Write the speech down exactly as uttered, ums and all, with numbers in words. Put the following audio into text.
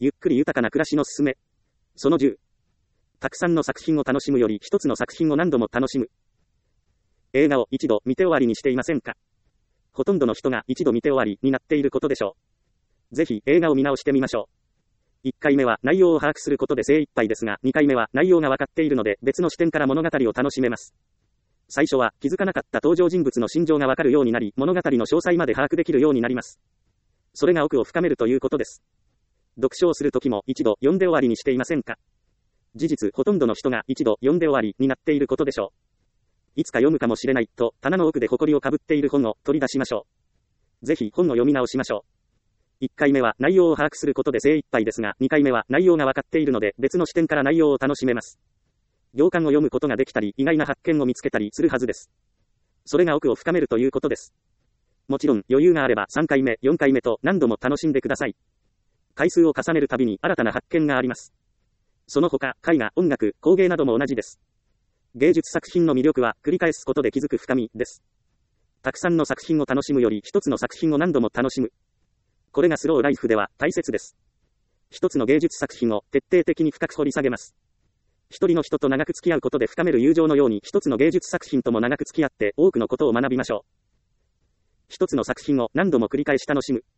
ゆっくり豊かな暮らしのすすめ。そのじゅう。たくさんの作品を楽しむより一つの作品を何度も楽しむ。映画を一度見て終わりにしていませんか？ほとんどの人が一度見て終わりになっていることでしょう。ぜひ映画を見直してみましょう。いっかいめは内容を把握することで精一杯ですが、にかいめは内容が分かっているので別の視点から物語を楽しめます。最初は気づかなかった登場人物の心情がわかるようになり、物語の詳細まで把握できるようになります。それが奥を深めるということです。読書をするときも一度読んで終わりにしていませんか？事実、ほとんどの人が一度読んで終わりになっていることでしょう。いつか読むかもしれないと棚の奥で埃をかぶっている本を取り出しましょう。ぜひ本を読み直しましょう。いっかいめは内容を把握することで精一杯ですが、にかいめは内容がわかっているので別の視点から内容を楽しめます。行間を読むことができたり、意外な発見を見つけたりするはずです。それが奥を深めるということです。もちろん余裕があればさんかいめ、よんかいめと何度も楽しんでください。回数を重ねるたびに新たな発見があります。その他、絵画、音楽、工芸なども同じです。芸術作品の魅力は繰り返すことで気づく深みです。たくさんの作品を楽しむより一つの作品を何度も楽しむ。これがスローライフでは大切です。一つの芸術作品を徹底的に深く掘り下げます。一人の人と長く付き合うことで深める友情のように一つの芸術作品とも長く付き合って多くのことを学びましょう。一つの作品を何度も繰り返し楽しむ。